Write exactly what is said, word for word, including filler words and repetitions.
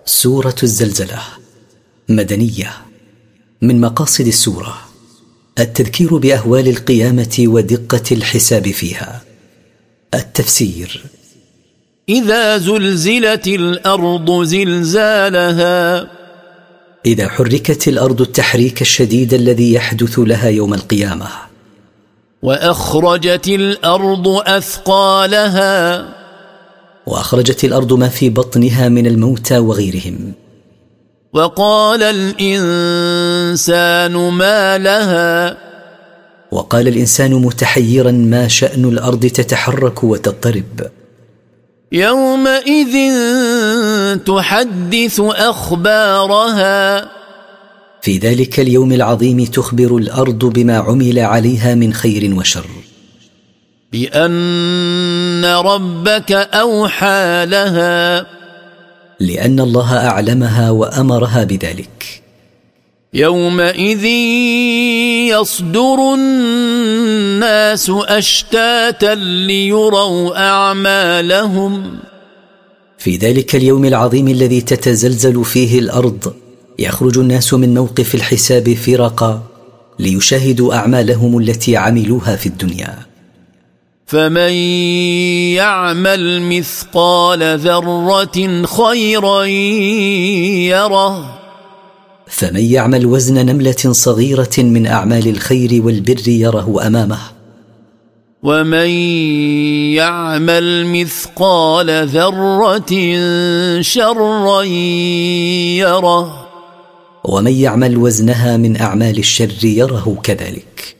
سورة الزلزلة مدنية. من مقاصد السورة التذكير بأهوال القيامة ودقة الحساب فيها. التفسير: إذا زلزلت الأرض زلزالها، إذا حركت الأرض التحريك الشديد الذي يحدث لها يوم القيامة. وأخرجت الأرض أثقالها، وأخرجت الأرض ما في بطنها من الموتى وغيرهم. وقال الإنسان ما لها، وقال الإنسان متحيرا ما شأن الأرض تتحرك وتضطرب. يومئذ تحدث أخبارها، في ذلك اليوم العظيم تخبر الأرض بما عمل عليها من خير وشر. بأن ربك أوحى لها، لأن الله أعلمها وأمرها بذلك. يومئذ يصدر الناس أشتاتا ليروا أعمالهم، في ذلك اليوم العظيم الذي تتزلزل فيه الأرض يخرج الناس من موقف الحساب فرقا ليشاهدوا أعمالهم التي عملوها في الدنيا. فمن يعمل مثقال ذرة خيرا يره، فمن يعمل وزن نملة صغيرة من أعمال الخير والبر يره أمامه. ومن يعمل مثقال ذرة شرا يره، ومن يعمل وزنها من أعمال الشر يره كذلك.